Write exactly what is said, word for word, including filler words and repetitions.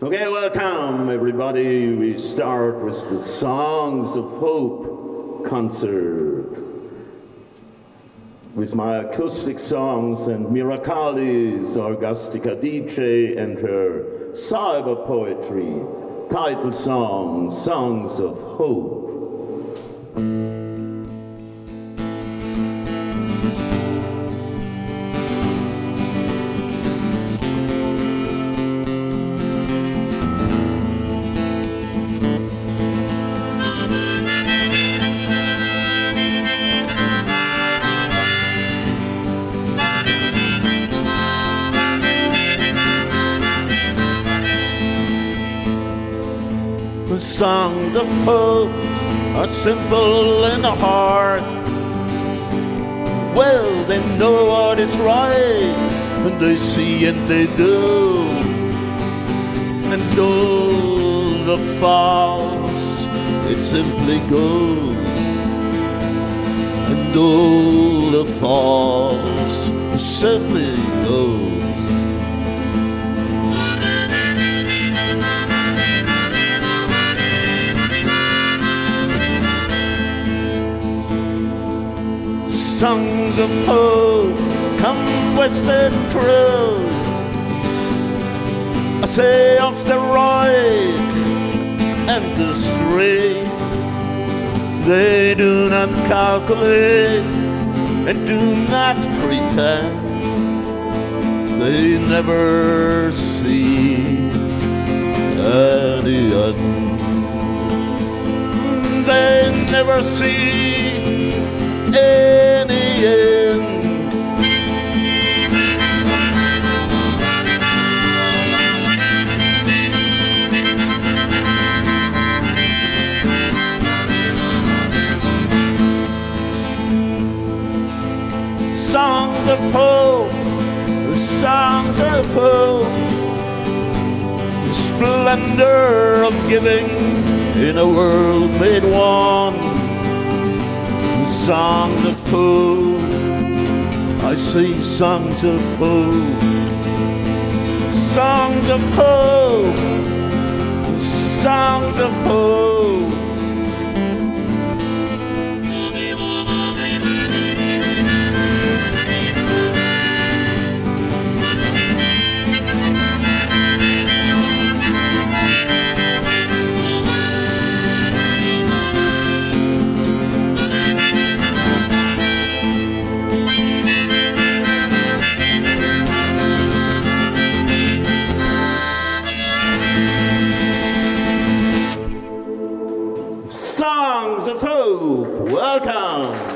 Okay, welcome everybody. We start with the Songs of Hope concert with my acoustic songs and Miracali's Orgastica D J and her cyber poetry title song, Songs of Hope. The songs of hope are simple in the heart. Well, they know what is right, and they see and they do. And all the false, it simply goes. And all the false simply goes. Songs of hope come with the truth. I say of the right and the straight. They do not calculate and do not pretend. They never see any end. They never see any end. Songs of hope, songs of hope, the splendor of giving in a world made one. Songs of hope, I say songs of hope, songs of hope, songs of hope. Songs of Hope, welcome.